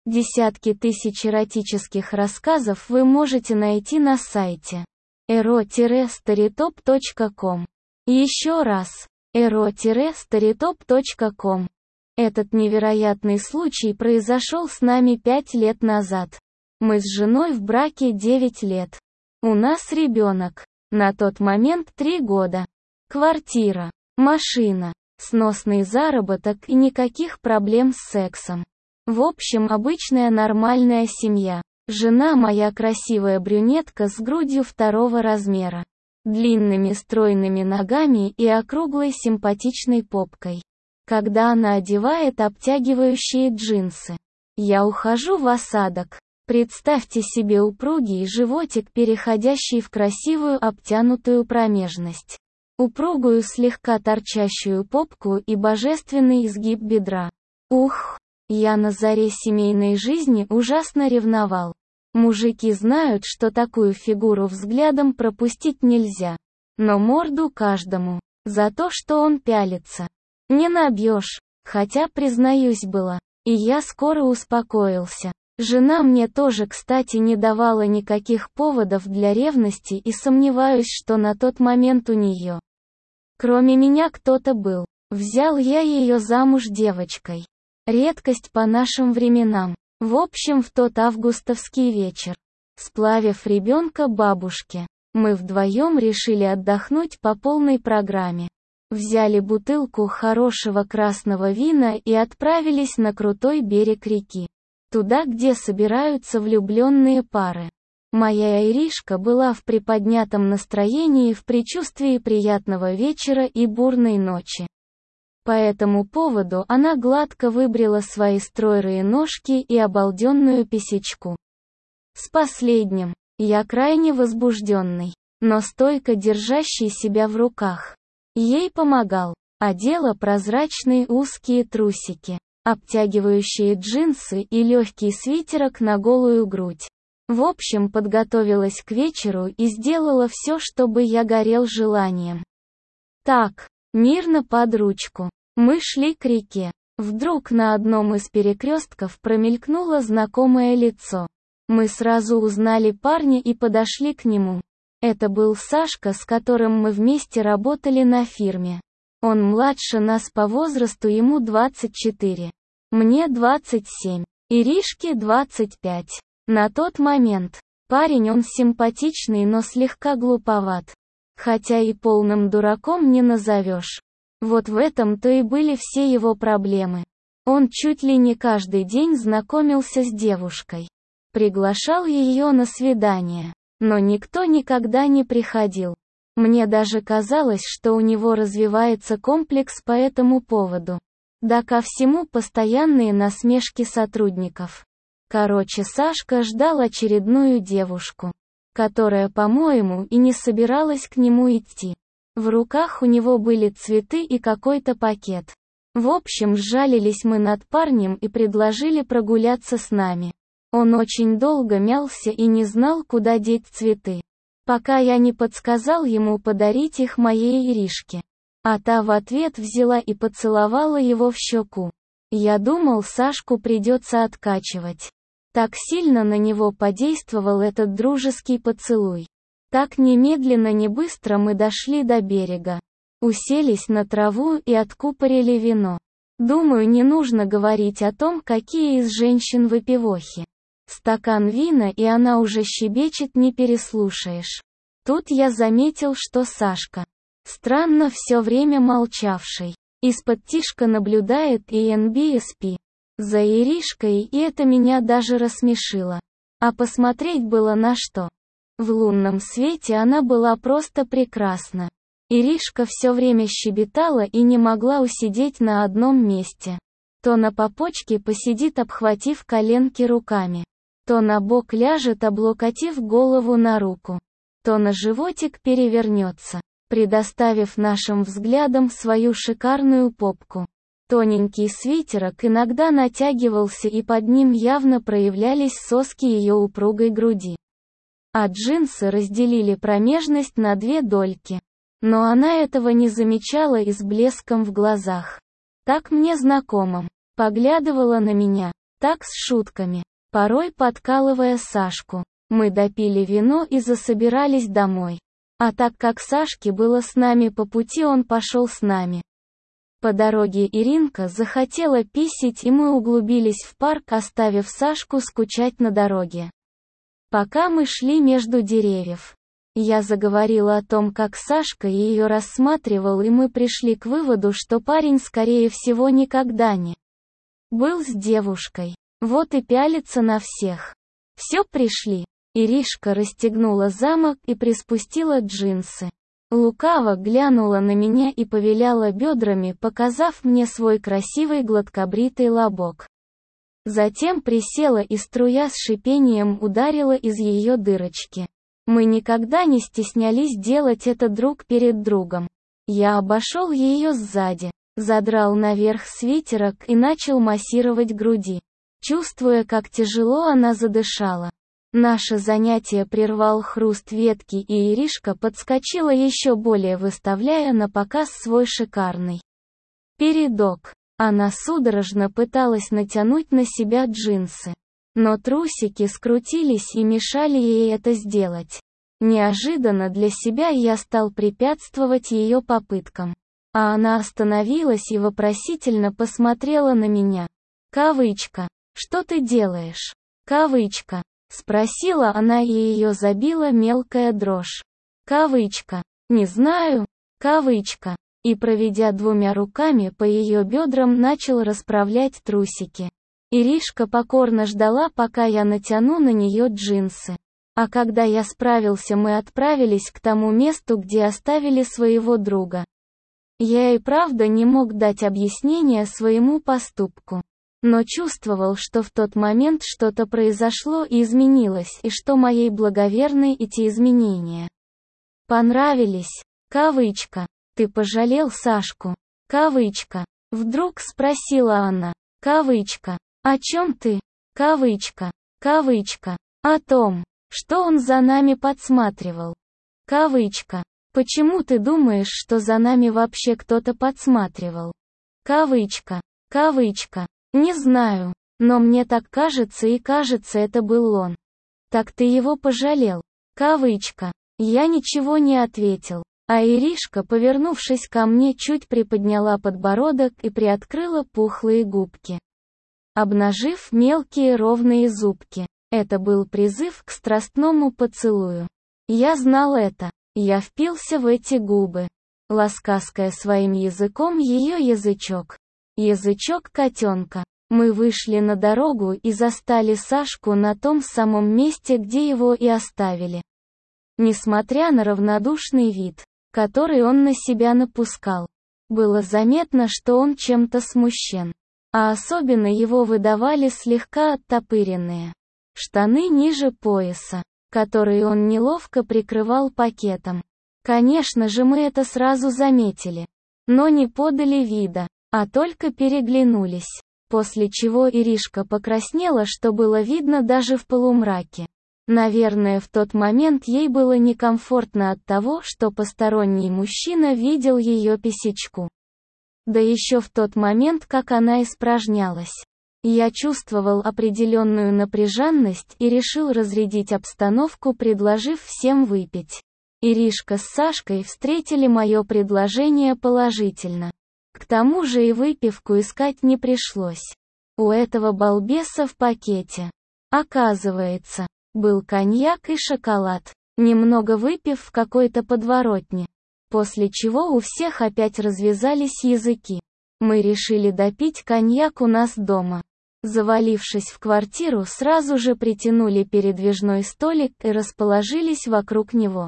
Десятки тысяч эротических рассказов вы можете найти на сайте ero-storytop.com. Еще раз, ero-storytop.com. Этот невероятный случай произошел с нами 5 лет назад. Мы с женой в браке 9 лет. У нас ребенок. На тот момент 3 года. Квартира, машина, сносный заработок и никаких проблем с сексом. В общем, обычная нормальная семья. Жена моя красивая брюнетка с грудью 2 размера, длинными стройными ногами и округлой симпатичной попкой. Когда она одевает обтягивающие джинсы, я ухожу в осадок. Представьте себе упругий животик, переходящий в красивую обтянутую промежность, упругую слегка торчащую попку и божественный изгиб бедра. Ух, я на заре семейной жизни ужасно ревновал. Мужики знают, что такую фигуру взглядом пропустить нельзя. Но морду каждому. За то, что он пялится. Не набьешь. Хотя, признаюсь, было. И я скоро успокоился. Жена мне тоже, кстати, не давала никаких поводов для ревности, и сомневаюсь, что на тот момент у нее, кроме меня, кто-то был. Взял я ее замуж девочкой. Редкость по нашим временам. В общем, в тот августовский вечер, сплавив ребенка бабушке, мы вдвоем решили отдохнуть по полной программе. Взяли бутылку хорошего красного вина и отправились на крутой берег реки. Туда, где собираются влюбленные пары. Моя Иришка была в приподнятом настроении в предчувствии приятного вечера и бурной ночи. По этому поводу она гладко выбрила свои стройные ножки и обалденную писечку. С последним, я крайне возбужденный, но стойко держащий себя в руках. Ей помогал, одела прозрачные узкие трусики, обтягивающие джинсы и легкий свитерок на голую грудь. В общем, подготовилась к вечеру и сделала все, чтобы я горел желанием. Так, мирно под ручку. Мы шли к реке. Вдруг на одном из перекрестков промелькнуло знакомое лицо. Мы сразу узнали парня и подошли к нему. Это был Сашка, с которым мы вместе работали на фирме. Он младше нас по возрасту, ему 24. Мне 27. Иришке 25. На тот момент. Парень он симпатичный, но слегка глуповат. Хотя и полным дураком не назовешь. Вот в этом-то и были все его проблемы. Он чуть ли не каждый день знакомился с девушкой. Приглашал ее на свидание. Но никто никогда не приходил. Мне даже казалось, что у него развивается комплекс по этому поводу. Да ко всему постоянные насмешки сотрудников. Короче, Сашка ждал очередную девушку, которая, по-моему, и не собиралась к нему идти. В руках у него были цветы и какой-то пакет. В общем, сжалились мы над парнем и предложили прогуляться с нами. Он очень долго мялся и не знал, куда деть цветы, пока я не подсказал ему подарить их моей Иришке. А та в ответ взяла и поцеловала его в щеку. Я думал, Сашку придется откачивать. Так сильно на него подействовал этот дружеский поцелуй. Так немедленно, не быстро мы дошли до берега. Уселись на траву и откупорили вино. Думаю, не нужно говорить о том, какие из женщин выпивохи. Стакан вина, и она уже щебечет, не переслушаешь. Тут я заметил, что Сашка, странно все время молчавший, из-под-тишка наблюдает и NBSP за Иришкой, и это меня даже рассмешило. А посмотреть было на что. В лунном свете она была просто прекрасна. Иришка все время щебетала и не могла усидеть на одном месте. То на попочке посидит, обхватив коленки руками, то на бок ляжет, облокотив голову на руку, то на животик перевернется, предоставив нашим взглядам свою шикарную попку. Тоненький свитерок иногда натягивался, и под ним явно проявлялись соски ее упругой груди. А джинсы разделили промежность на 2 дольки. Но она этого не замечала и с блеском в глазах, так мне знакомым, поглядывала на меня. Так с шутками, порой подкалывая Сашку. Мы допили вино и засобирались домой. А так как Сашке было с нами по пути, он пошел с нами. По дороге Иринка захотела писить, и мы углубились в парк, оставив Сашку скучать на дороге. Пока мы шли между деревьев, я заговорила о том, как Сашка ее рассматривал, и мы пришли к выводу, что парень, скорее всего, никогда не был с девушкой. Вот и пялится на всех. Все, пришли. Иришка расстегнула замок и приспустила джинсы. Лукаво глянула на меня и повиляла бедрами, показав мне свой красивый гладкобритый лобок. Затем присела, и струя с шипением ударила из ее дырочки. Мы никогда не стеснялись делать это друг перед другом. Я обошел ее сзади, задрал наверх свитерок и начал массировать груди, чувствуя, как тяжело она задышала. Наше занятие прервал хруст ветки, и Иришка подскочила еще более, выставляя на показ свой шикарный передок. Она судорожно пыталась натянуть на себя джинсы, но трусики скрутились и мешали ей это сделать. Неожиданно для себя я стал препятствовать ее попыткам. А она остановилась и вопросительно посмотрела на меня. «Кавычка, что ты делаешь?» «Кавычка», спросила она, и ее забила мелкая дрожь. «Кавычка, не знаю». «Кавычка». И, проведя двумя руками по ее бедрам, начал расправлять трусики. Иришка покорно ждала, пока я натяну на нее джинсы. А когда я справился, мы отправились к тому месту, где оставили своего друга. Я и правда не мог дать объяснения своему поступку, но чувствовал, что в тот момент что-то произошло и изменилось, и что моей благоверной эти изменения понравились. «Кавычка, ты пожалел Сашку?» «Кавычка, вдруг спросила она. «Кавычка, о чем ты?» «Кавычка, кавычка, о том, что он за нами подсматривал». «Кавычка, почему ты думаешь, что за нами вообще кто-то подсматривал?» «Кавычка, кавычка, не знаю, но мне так кажется, и кажется, это был он». «Так ты его пожалел?» «Кавычка, я ничего не ответил». А Иришка, повернувшись ко мне, чуть приподняла подбородок и приоткрыла пухлые губки, обнажив мелкие ровные зубки. Это был призыв к страстному поцелую. Я знал это. Я впился в эти губы, лаская своим языком ее язычок. Язычок котенка. Мы вышли на дорогу и застали Сашку на том самом месте, где его и оставили. Несмотря на равнодушный вид, который он на себя напускал, было заметно, что он чем-то смущен. А особенно его выдавали слегка оттопыренные штаны ниже пояса, которые он неловко прикрывал пакетом. Конечно же, мы это сразу заметили, но не подали вида, а только переглянулись, после чего Иришка покраснела, что было видно даже в полумраке. Наверное, в тот момент ей было некомфортно от того, что посторонний мужчина видел ее писечку. Да еще в тот момент, как она испражнялась. Я чувствовал определенную напряженность и решил разрядить обстановку, предложив всем выпить. Иришка с Сашкой встретили мое предложение положительно. К тому же и выпивку искать не пришлось. У этого балбеса в пакете, оказывается, был коньяк и шоколад. Немного выпив в какой-то подворотне, после чего у всех опять развязались языки. Мы решили допить коньяк у нас дома. Завалившись в квартиру, сразу же притянули передвижной столик и расположились вокруг него.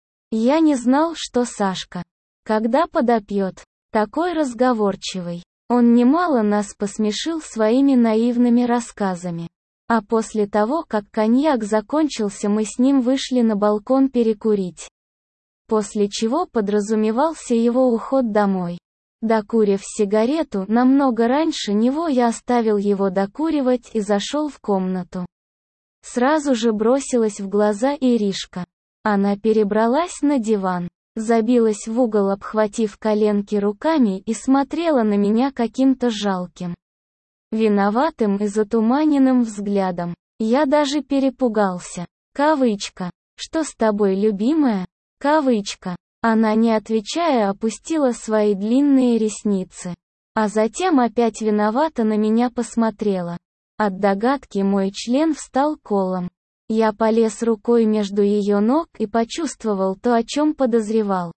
Я не знал, что Сашка, когда подопьет, такой разговорчивый. Он немало нас посмешил своими наивными рассказами. А после того, как коньяк закончился, мы с ним вышли на балкон перекурить. После чего подразумевался его уход домой. Докурив сигарету намного раньше него, я оставил его докуривать и зашел в комнату. Сразу же бросилась в глаза Иришка. Она перебралась на диван, забилась в угол, обхватив коленки руками, и смотрела на меня каким-то жалким виноватым и затуманенным взглядом. Я даже перепугался. Кавычка. «Что с тобой, любимая?» Кавычка. Она, не отвечая, опустила свои длинные ресницы. А затем опять виновато на меня посмотрела. От догадки мой член встал колом. Я полез рукой между ее ног и почувствовал то, о чем подозревал.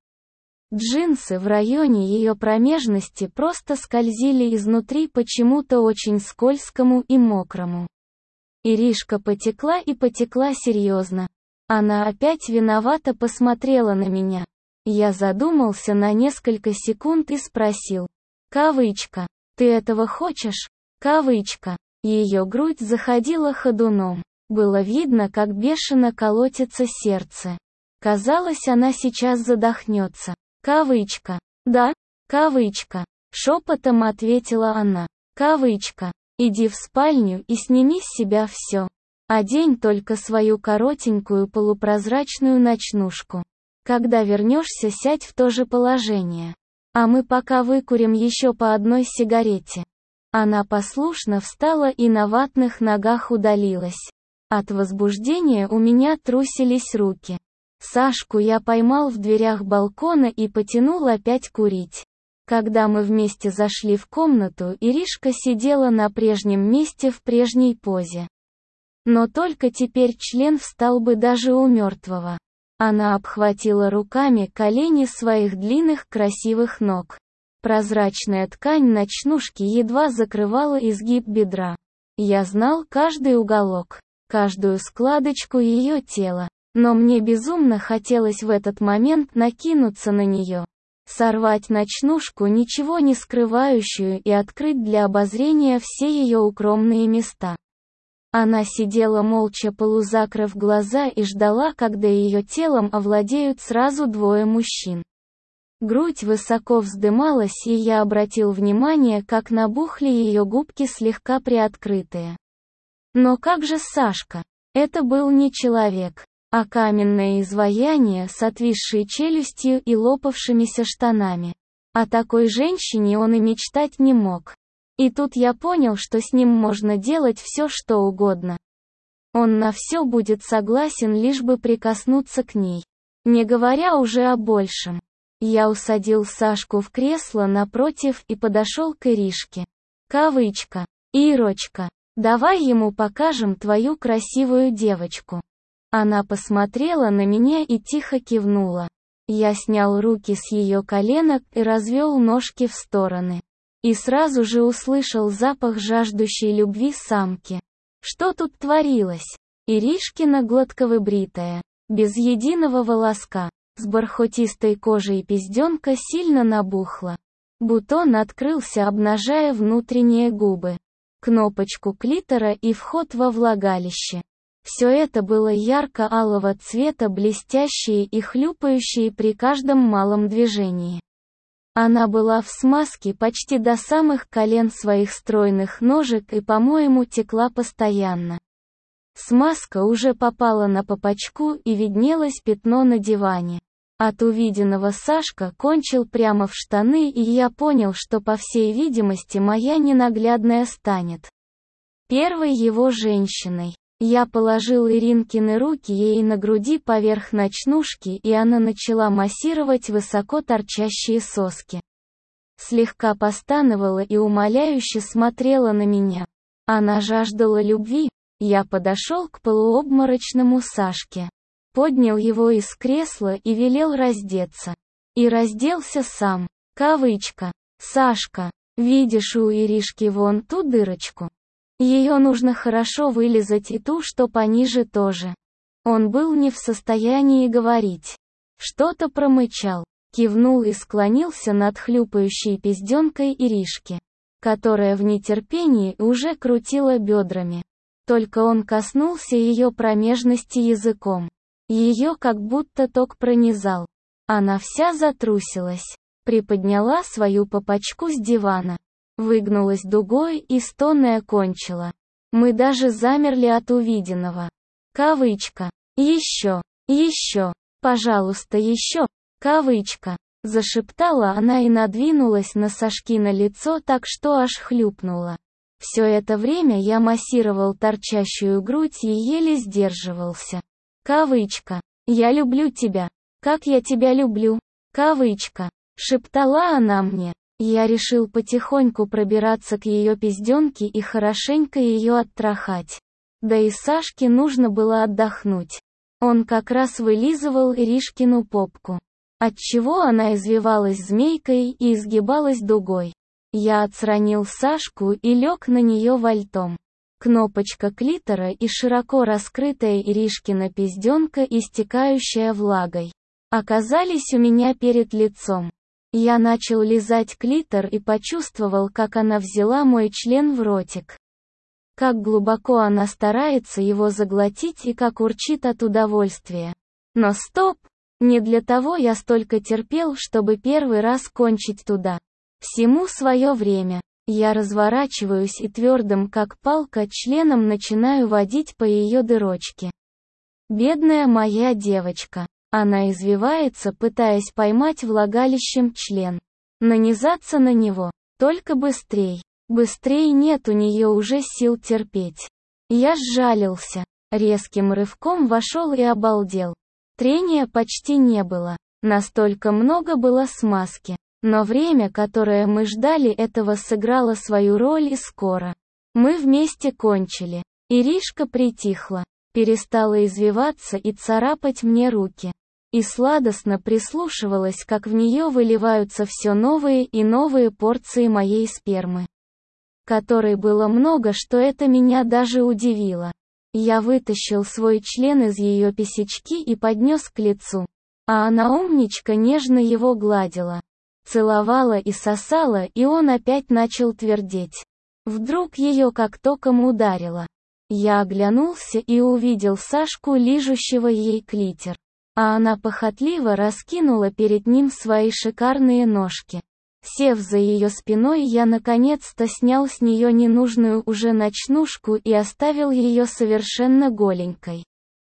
Джинсы в районе ее промежности просто скользили изнутри почему-то очень скользкому и мокрому. Иришка потекла и потекла серьезно. Она опять виновато посмотрела на меня. Я задумался на несколько секунд и спросил. Кавычка. «Ты этого хочешь?» Кавычка. Ее грудь заходила ходуном. Было видно, как бешено колотится сердце. Казалось, она сейчас задохнется. Кавычка. «Да?» Кавычка. Шепотом ответила она. Кавычка. «Иди в спальню и сними с себя все. Одень только свою коротенькую полупрозрачную ночнушку. Когда вернешься, сядь в то же положение. А мы пока выкурим еще по одной сигарете». Она послушно встала и на ватных ногах удалилась. От возбуждения у меня трусились руки. Сашку я поймал в дверях балкона и потянул опять курить. Когда мы вместе зашли в комнату, Иришка сидела на прежнем месте в прежней позе. Но только теперь член встал бы даже у мертвого. Она обхватила руками колени своих длинных красивых ног. Прозрачная ткань ночнушки едва закрывала изгиб бедра. Я знал каждый уголок, каждую складочку ее тела, но мне безумно хотелось в этот момент накинуться на нее, сорвать ночнушку, ничего не скрывающую, и открыть для обозрения все ее укромные места. Она сидела молча, полузакрыв глаза, и ждала, когда ее телом овладеют сразу двое мужчин. Грудь высоко вздымалась, и я обратил внимание, как набухли ее губки, слегка приоткрытые. Но как же Сашка? Это был не человек, а каменное изваяние с отвисшей челюстью и лопавшимися штанами. О такой женщине он и мечтать не мог. И тут я понял, что с ним можно делать все, что угодно. Он на все будет согласен, лишь бы прикоснуться к ней. Не говоря уже о большем. Я усадил Сашку в кресло напротив и подошел к Иришке. Кавычка. «Ирочка, давай ему покажем твою красивую девочку». Она посмотрела на меня и тихо кивнула. Я снял руки с ее коленок и развел ножки в стороны. И сразу же услышал запах жаждущей любви самки. Что тут творилось? Иришкина гладковыбритая, без единого волоска, с бархатистой кожей пизденка сильно набухла. Бутон открылся, обнажая внутренние губы, кнопочку клитора и вход во влагалище. Все это было ярко-алого цвета, блестящее и хлюпающее при каждом малом движении. Она была в смазке почти до самых колен своих стройных ножек и, по-моему, текла постоянно. Смазка уже попала на попочку и виднелось пятно на диване. От увиденного Сашка кончил прямо в штаны, и я понял, что, по всей видимости, моя ненаглядная станет первой его женщиной. Я положил Иринкины руки ей на груди поверх ночнушки, и она начала массировать высоко торчащие соски. Слегка постановала и умоляюще смотрела на меня. Она жаждала любви. Я подошел к полуобморочному Сашке, поднял его из кресла и велел раздеться. И разделся сам. Кавычка. «Сашка, видишь у Иришки вон ту дырочку? Ее нужно хорошо вылизать, и ту, что пониже, тоже». Он был не в состоянии говорить. Что-то промычал, кивнул и склонился над хлюпающей пизденкой Иришки, которая в нетерпении уже крутила бедрами. Только он коснулся ее промежности языком. Ее как будто ток пронизал. Она вся затрусилась, приподняла свою попочку с дивана, выгнулась дугой и, стонная, кончила. Мы даже замерли от увиденного. Кавычка. «Еще, еще, пожалуйста, еще». Кавычка. Зашептала она и надвинулась на Сашкино лицо так, что аж хлюпнула. Все это время я массировал торчащую грудь и еле сдерживался. Кавычка. «Я люблю тебя. Как я тебя люблю». Кавычка. Шептала она мне. Я решил потихоньку пробираться к ее пизденке и хорошенько ее оттрахать. Да и Сашке нужно было отдохнуть. Он как раз вылизывал Иришкину попку, отчего она извивалась змейкой и изгибалась дугой. Я отстранил Сашку и лег на нее вальтом. Кнопочка клитора и широко раскрытая Иришкина пизденка, истекающая влагой, оказались у меня перед лицом. Я начал лизать клитор и почувствовал, как она взяла мой член в ротик. Как глубоко она старается его заглотить и как урчит от удовольствия. Но стоп! Не для того я столько терпел, чтобы первый раз кончить туда. Всему свое время. Я разворачиваюсь и твердым как палка членом начинаю водить по ее дырочке. Бедная моя девочка. Она извивается, пытаясь поймать влагалищем член. Нанизаться на него. Только быстрей. Быстрей, нет у нее уже сил терпеть. Я сжалился. Резким рывком вошел и обалдел. Трения почти не было. Настолько много было смазки. Но время, которое мы ждали этого, сыграло свою роль и скоро. Мы вместе кончили. Иришка притихла. Перестала извиваться и царапать мне руки. И сладостно прислушивалась, как в нее выливаются все новые и новые порции моей спермы. Которой было много, что это меня даже удивило. Я вытащил свой член из ее писечки и поднес к лицу. А она умничка нежно его гладила. Целовала и сосала, и он опять начал твердеть. Вдруг ее как током ударило. Я оглянулся и увидел Сашку, лижущего ей клитор. А она похотливо раскинула перед ним свои шикарные ножки. Сев за ее спиной, я наконец-то снял с нее ненужную уже ночнушку и оставил ее совершенно голенькой.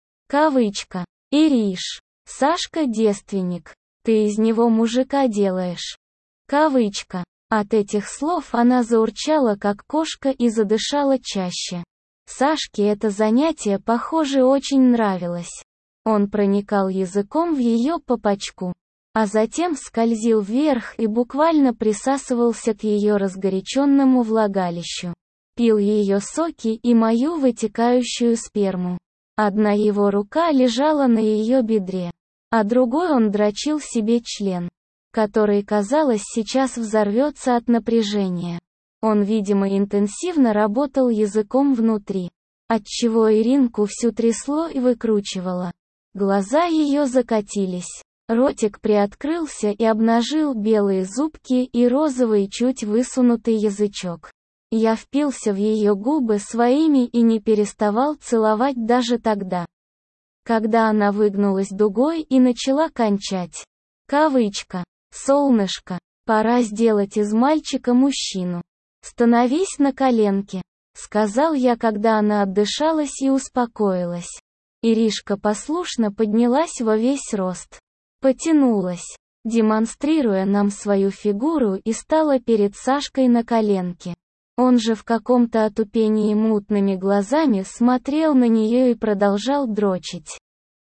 Кавычка. Ириш. Сашка девственник. Ты из него мужика делаешь. Кавычка. От этих слов она заурчала как кошка и задышала чаще. Сашке это занятие, похоже, очень нравилось. Он проникал языком в ее попочку, а затем скользил вверх и буквально присасывался к ее разгоряченному влагалищу. Пил ее соки и мою вытекающую сперму. Одна его рука лежала на ее бедре, а другой он дрочил себе член, который, казалось, сейчас взорвется от напряжения. Он, видимо, интенсивно работал языком внутри, отчего Иринку всю трясло и выкручивало. Глаза ее закатились. Ротик приоткрылся и обнажил белые зубки и розовый чуть высунутый язычок. Я впился в ее губы своими и не переставал целовать даже тогда, когда она выгнулась дугой и начала кончать. Кавычка. «Солнышко, пора сделать из мальчика мужчину. Становись на коленки», — сказал я, когда она отдышалась и успокоилась. Иришка послушно поднялась во весь рост. Потянулась, демонстрируя нам свою фигуру, и стала перед Сашкой на коленке. Он же в каком-то отупении мутными глазами смотрел на нее и продолжал дрочить.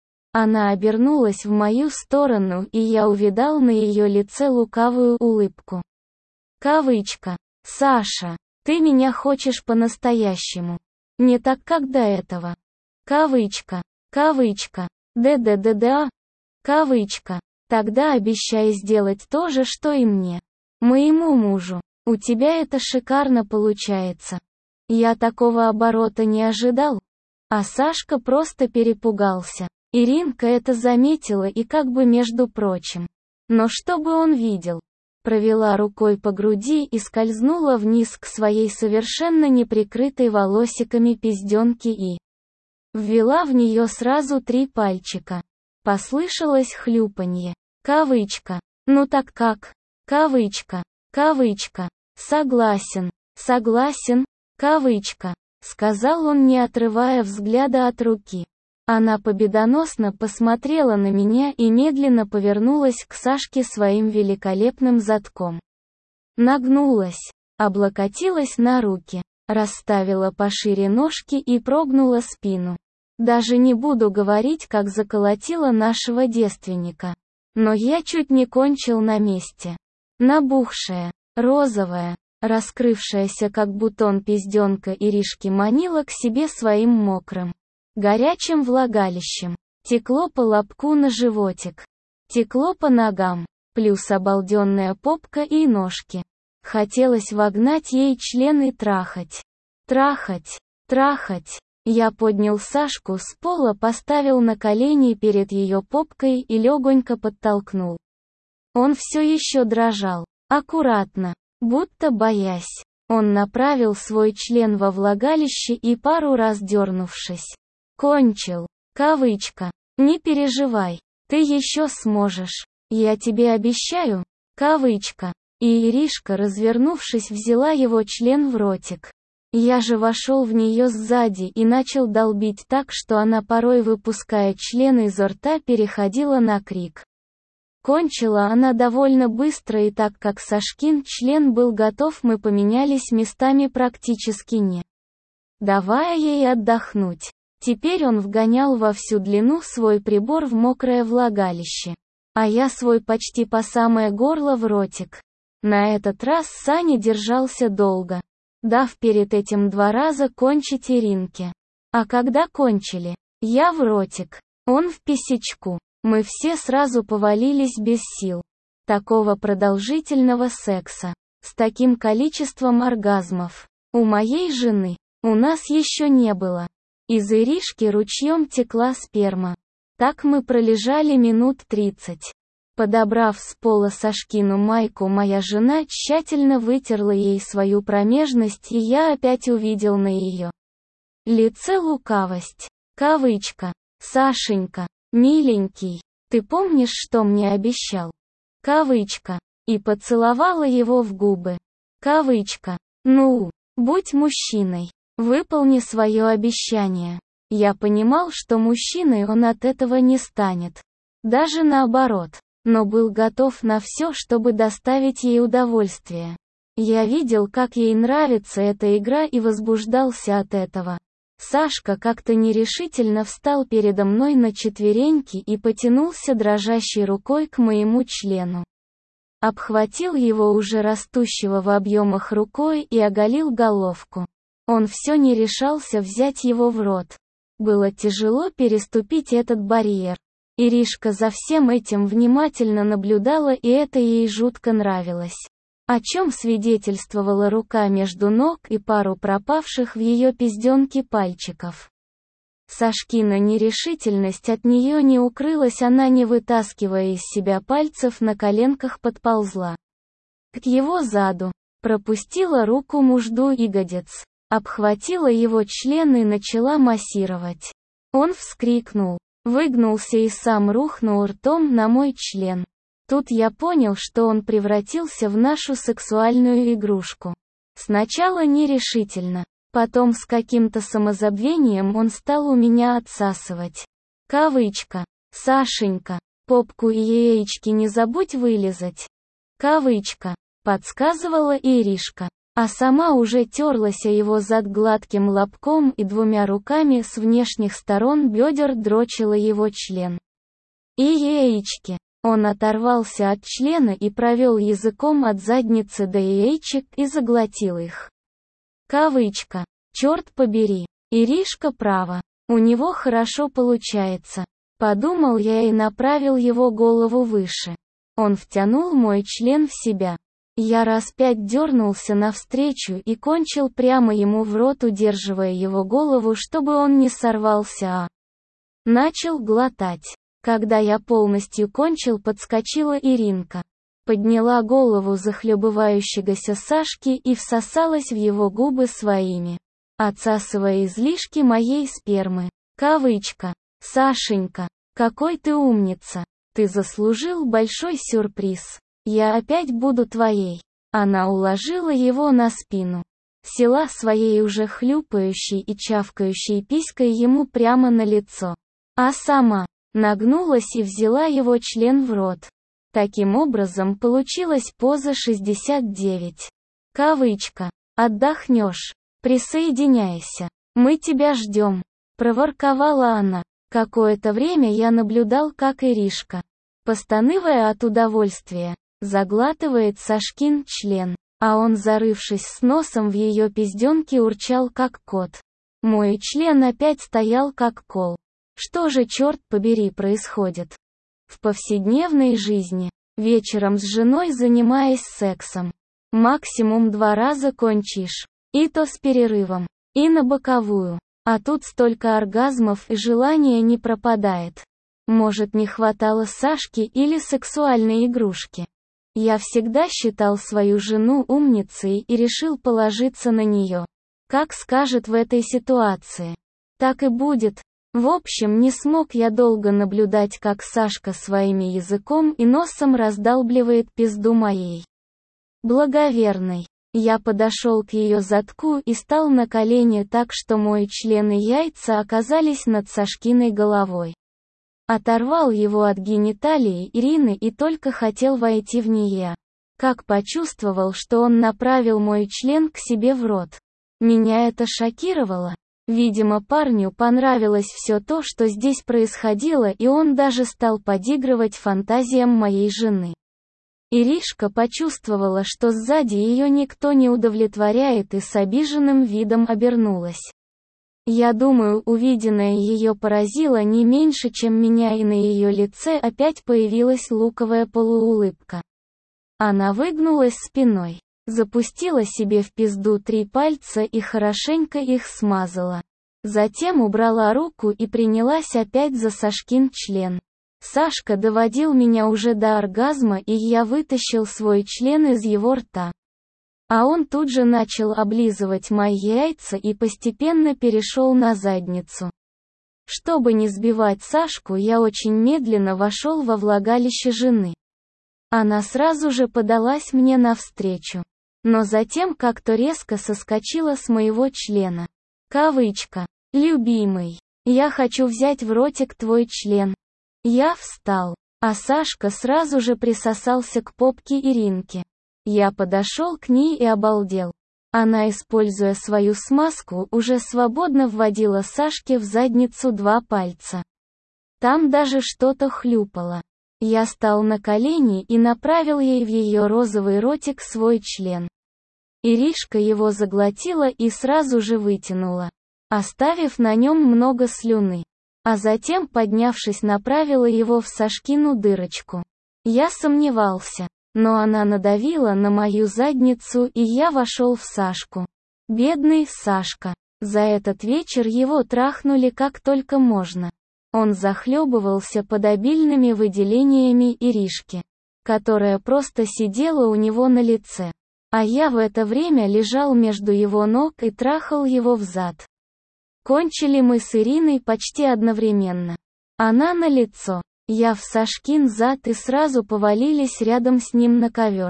Она обернулась в мою сторону, и я увидал на ее лице лукавую улыбку. Кавычка. «Саша, ты меня хочешь по-настоящему. Не так, как до этого». Кавычка. Кавычка. Да. Кавычка. «Тогда обещай сделать то же, что и мне. Моему мужу. У тебя это шикарно получается». Я такого оборота не ожидал. А Сашка просто перепугался. Иринка это заметила и как бы между прочим. Но чтобы он видел. Провела рукой по груди и скользнула вниз к своей совершенно неприкрытой волосиками пизденке и ввела в нее сразу 3 пальчика. Послышалось хлюпанье. Кавычка. «Ну так как?» Кавычка. Кавычка. «Согласен. Согласен». Кавычка. Сказал он, не отрывая взгляда от руки. Она победоносно посмотрела на меня и медленно повернулась к Сашке своим великолепным задком. Нагнулась, облокотилась на руки. расставила пошире ножки и прогнула спину. Даже не буду говорить, как заколотила нашего девственника. Но я чуть не кончил на месте. Набухшая, розовая, раскрывшаяся как бутон пизденка Иришки манила к себе своим мокрым, горячим влагалищем. Текло по лобку на животик. Текло по ногам. Плюс обалденная попка и ножки. Хотелось вогнать ей член и трахать. Трахать. Трахать. Я поднял Сашку с пола, поставил на колени перед ее попкой и легонько подтолкнул. Он все еще дрожал. Аккуратно, будто боясь. Он направил свой член во влагалище и пару раз дернувшись. Кончил. Кавычка. Не переживай. Ты еще сможешь. Я тебе обещаю. Кавычка. И Иришка, развернувшись, взяла его член в ротик. Я же вошел в нее сзади и начал долбить так, что она, порой выпуская член изо рта, переходила на крик. Кончила она довольно быстро, и так как Сашкин член был готов, мы поменялись местами практически не давая ей отдохнуть. Теперь он вгонял во всю длину свой прибор в мокрое влагалище, а я свой почти по самое горло в ротик. На этот раз Саня держался долго, дав перед этим 2 раза кончить Иринке. А когда кончили, я в ротик, он в писечку, мы все сразу повалились без сил. Такого продолжительного секса, с таким количеством оргазмов, у моей жены, у нас еще не было. Из Иришки ручьем текла сперма. Так мы пролежали минут 30. Подобрав с пола Сашкину майку, моя жена тщательно вытерла ей свою промежность, и я опять увидел на ее лице лукавость. Кавычка. Сашенька, миленький, ты помнишь, что мне обещал? Кавычка. И поцеловала его в губы. Кавычка. Ну, будь мужчиной. Выполни свое обещание. Я понимал, что мужчиной он от этого не станет. Даже наоборот. Но был готов на все, чтобы доставить ей удовольствие. Я видел, как ей нравится эта игра, и возбуждался от этого. Сашка как-то нерешительно встал передо мной на четвереньки и потянулся дрожащей рукой к моему члену. Обхватил его уже растущего в объемах рукой и оголил головку. Он все не решался взять его в рот. Было тяжело переступить этот барьер. Иришка за всем этим внимательно наблюдала, и это ей жутко нравилось. О чем свидетельствовала рука между ног и пару пропавших в ее пизденке пальчиков. Сашкина нерешительность от нее не укрылась, она, не вытаскивая из себя пальцев, на коленках подползла к его заду, пропустила руку мужду ягодиц, обхватила его член и начала массировать. Он вскрикнул, выгнулся и сам рухнул ртом на мой член. Тут я понял, что он превратился в нашу сексуальную игрушку. Сначала нерешительно, потом с каким-то самозабвением он стал у меня отсасывать. Кавычка. Сашенька, попку и яички не забудь вылизать. Кавычка. Подсказывала Иришка. А сама уже терлась о его зад гладким лобком и 2 руками с внешних сторон бедер дрочила его член. И яички. Он оторвался от члена и провел языком от задницы до яичек и заглотил их. Кавычка. Черт побери. Иришка права. У него хорошо получается. Подумал я и направил его голову выше. Он втянул мой член в себя. Я раз 5 дернулся навстречу и кончил прямо ему в рот, удерживая его голову, чтобы он не сорвался, а начал глотать. Когда я полностью кончил, подскочила Иринка. Подняла голову захлебывающегося Сашки и всосалась в его губы своими, отсасывая излишки моей спермы. Кавычка. Сашенька, какой ты умница. Ты заслужил большой сюрприз. Я опять буду твоей. Она уложила его на спину. Села своей уже хлюпающей и чавкающей писькой ему прямо на лицо. А сама нагнулась и взяла его член в рот. Таким образом получилась поза 69. Кавычка. Отдохнешь. Присоединяйся. Мы тебя ждем. Проворковала она. Какое-то время я наблюдал, как Иришка, постанывая от удовольствия, заглатывает Сашкин член, а он, зарывшись с носом в ее пизденке, урчал как кот. Мой член опять стоял как кол. Что же, черт побери, происходит? В повседневной жизни, вечером с женой занимаясь сексом, максимум 2 раза кончишь, и то с перерывом, и на боковую. А тут столько оргазмов и желания не пропадает. Может, не хватало Сашки или сексуальной игрушки. Я всегда считал свою жену умницей и решил положиться на нее. Как скажет в этой ситуации, так и будет. В общем, не смог я долго наблюдать, как Сашка своими языком и носом раздалбливает пизду моей благоверной. Я подошел к ее задку и стал на колени так, что мой член и яйца оказались над Сашкиной головой. Оторвал его от гениталии Ирины и только хотел войти в нее, как почувствовал, что он направил мой член к себе в рот. Меня это шокировало. Видимо, парню понравилось все то, что здесь происходило, и он даже стал подигрывать фантазиям моей жены. Иришка почувствовала, что сзади ее никто не удовлетворяет, и с обиженным видом обернулась. Я думаю, увиденное ее поразило не меньше, чем меня, и на ее лице опять появилась луковая полуулыбка. Она выгнулась спиной, запустила себе в пизду 3 пальца и хорошенько их смазала. Затем убрала руку и принялась опять за Сашкин член. Сашка доводил меня уже до оргазма, и я вытащил свой член из его рта. А он тут же начал облизывать мои яйца и постепенно перешел на задницу. Чтобы не сбивать Сашку, я очень медленно вошел во влагалище жены. Она сразу же подалась мне навстречу, но затем как-то резко соскочила с моего члена. Кавычка. «Любимый, я хочу взять в ротик твой член». Я встал, а Сашка сразу же присосался к попке Иринки. Я подошел к ней и обалдел. Она, используя свою смазку, уже свободно вводила Сашке в задницу 2 пальца. Там даже что-то хлюпало. Я стал на колени и направил ей в ее розовый ротик свой член. Иришка его заглотила и сразу же вытянула, оставив на нем много слюны. А затем, поднявшись, направила его в Сашкину дырочку. Я сомневался, но она надавила на мою задницу, и я вошел в Сашку. Бедный Сашка. За этот вечер его трахнули как только можно. Он захлебывался под обильными выделениями Иришки, которая просто сидела у него на лице. А я в это время лежал между его ног и трахал его взад. Кончили мы с Ириной почти одновременно. Она на лицо, я в Сашкин зад, и сразу повалились рядом с ним на ковер.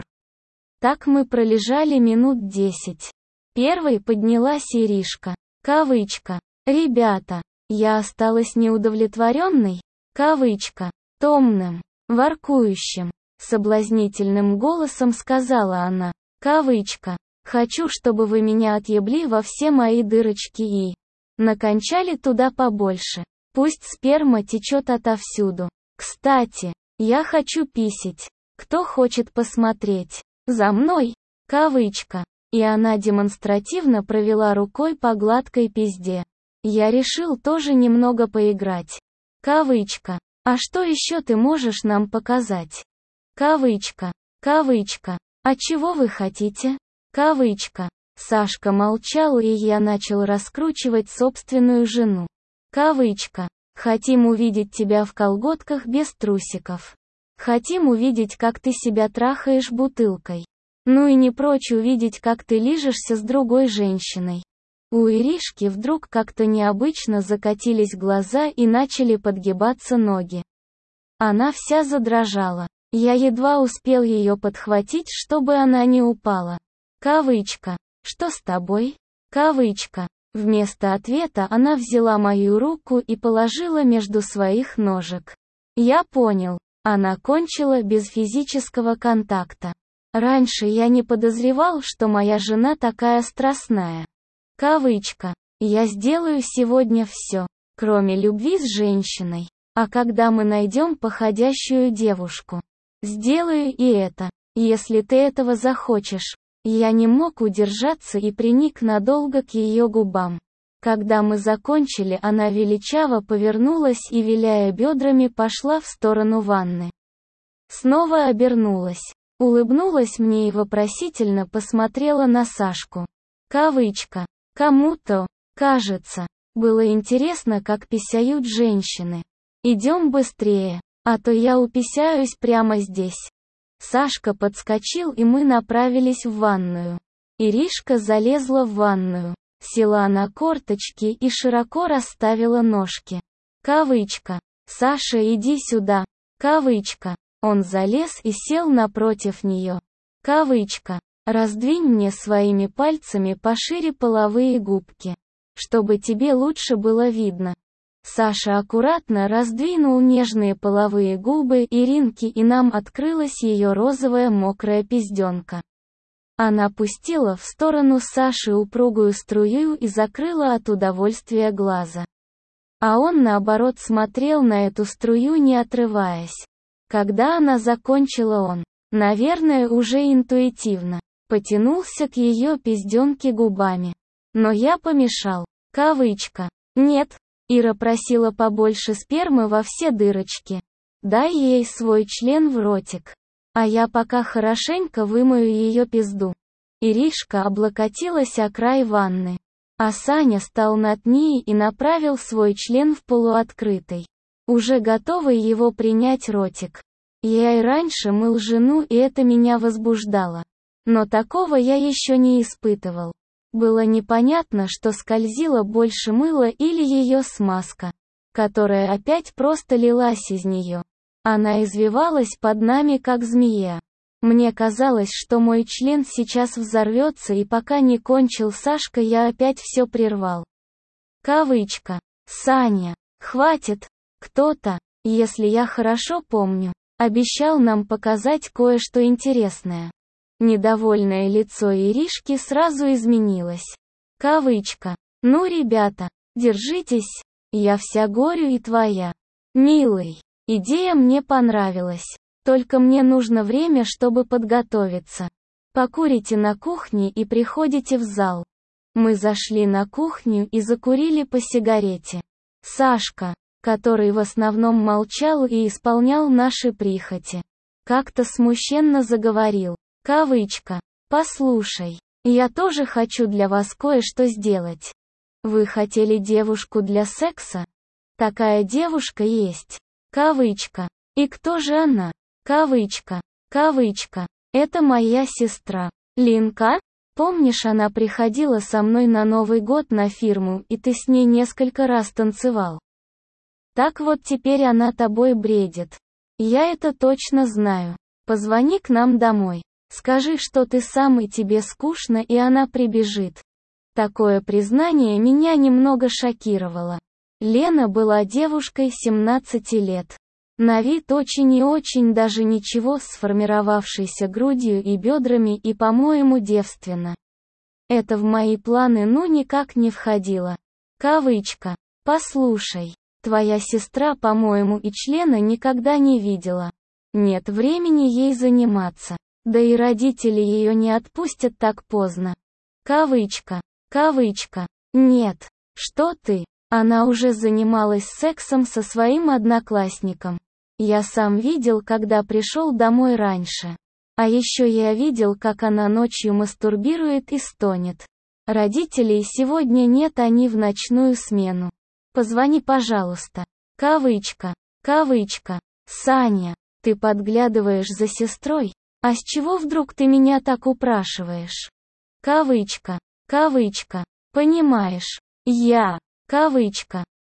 Так мы пролежали минут 10. Первой поднялась Иришка. Кавычка. «Ребята, я осталась неудовлетворенной», кавычка, томным, воркующим, соблазнительным голосом сказала она, кавычка, «хочу, чтобы вы меня отъебли во все мои дырочки и накончали туда побольше. Пусть сперма течет отовсюду. Кстати, я хочу писить. Кто хочет посмотреть? За мной?» Кавычка. И она демонстративно провела рукой по гладкой пизде. Я решил тоже немного поиграть. Кавычка. «А что еще ты можешь нам показать?» Кавычка. Кавычка. «А чего вы хотите?» Кавычка. Сашка молчал, и я начал раскручивать собственную жену. Кавычка. «Хотим увидеть тебя в колготках без трусиков. Хотим увидеть, как ты себя трахаешь бутылкой. Ну и не прочь увидеть, как ты лижешься с другой женщиной». У Иришки вдруг как-то необычно закатились глаза и начали подгибаться ноги. Она вся задрожала. Я едва успел ее подхватить, чтобы она не упала. Кавычка. «Что с тобой?» Кавычка. Вместо ответа она взяла мою руку и положила между своих ножек. Я понял, она кончила без физического контакта. Раньше я не подозревал, что моя жена такая страстная. Кавычка. Я сделаю сегодня все, кроме любви с женщиной. А когда мы найдем подходящую девушку, сделаю и это, если ты этого захочешь. Я не мог удержаться и приник надолго к ее губам. Когда мы закончили, она величаво повернулась и, виляя бедрами, пошла в сторону ванны. Снова обернулась, улыбнулась мне и вопросительно посмотрела на Сашку. Кавычка. Кому-то, кажется, было интересно, как писают женщины. Идем быстрее, а то я уписяюсь прямо здесь. Сашка подскочил, и мы направились в ванную. Иришка залезла в ванную, села на корточки и широко расставила ножки. Кавычка. Саша, иди сюда. Кавычка. Он залез и сел напротив нее. Кавычка. Раздвинь мне своими пальцами пошире половые губки, чтобы тебе лучше было видно. Саша аккуратно раздвинул нежные половые губы Иринки, и нам открылась ее розовая мокрая пизденка. Она пустила в сторону Саши упругую струю и закрыла от удовольствия глаза. А он, наоборот, смотрел на эту струю, не отрываясь. Когда она закончила, он, наверное, уже интуитивно потянулся к ее пизденке губами. Но я помешал. Кавычка. Нет. Ира просила побольше спермы во все дырочки. Дай ей свой член в ротик. А я пока хорошенько вымою ее пизду. Иришка облокотилась о край ванны. А Саня стал над ней и направил свой член в полуоткрытый, уже готовый его принять ротик. Я и раньше мыл жену, и это меня возбуждало. Но такого я еще не испытывал. Было непонятно, что скользило больше, мыло или ее смазка, которая опять просто лилась из нее. Она извивалась под нами, как змея. Мне казалось, что мой член сейчас взорвется, и пока не кончил Сашка, я опять все прервал. Кавычка. Саня, хватит. Кто-то, если я хорошо помню, обещал нам показать кое-что интересное. Недовольное лицо Иришки сразу изменилось. Кавычка. Ну, ребята, держитесь, я вся горю и твоя. Милый, идея мне понравилась. Только мне нужно время, чтобы подготовиться. Покурите на кухне и приходите в зал. Мы зашли на кухню и закурили по сигарете. Сашка, который в основном молчал и исполнял наши прихоти, как-то смущенно заговорил. Кавычка. Послушай, я тоже хочу для вас кое-что сделать. Вы хотели девушку для секса? Такая девушка есть. Кавычка. И кто же она? Кавычка. Кавычка. Это моя сестра. Линка? Помнишь, она приходила со мной на Новый год на фирму, и ты с ней несколько раз танцевал? Так вот, теперь она тобой бредит. Я это точно знаю. Позвони к нам домой. Скажи, что ты сам и тебе скучно, и она прибежит. Такое признание меня немного шокировало. Лена была девушкой 17 лет. На вид очень и очень даже ничего, сформировавшейся грудью и бедрами, и, по-моему, девственно. Это в мои планы никак не входило. Кавычка. Послушай, твоя сестра, по-моему, и члена никогда не видела. Нет времени ей заниматься. Да и родители ее не отпустят так поздно. Кавычка. Кавычка. Нет. Что ты? Она уже занималась сексом со своим одноклассником. Я сам видел, когда пришел домой раньше. А еще я видел, как она ночью мастурбирует и стонет. Родителей сегодня нет, они в ночную смену. Позвони, пожалуйста. Кавычка. Кавычка. Саня, ты подглядываешь за сестрой? А с чего вдруг ты меня так упрашиваешь? Кавычка. Кавычка. Понимаешь, я. Кавычка.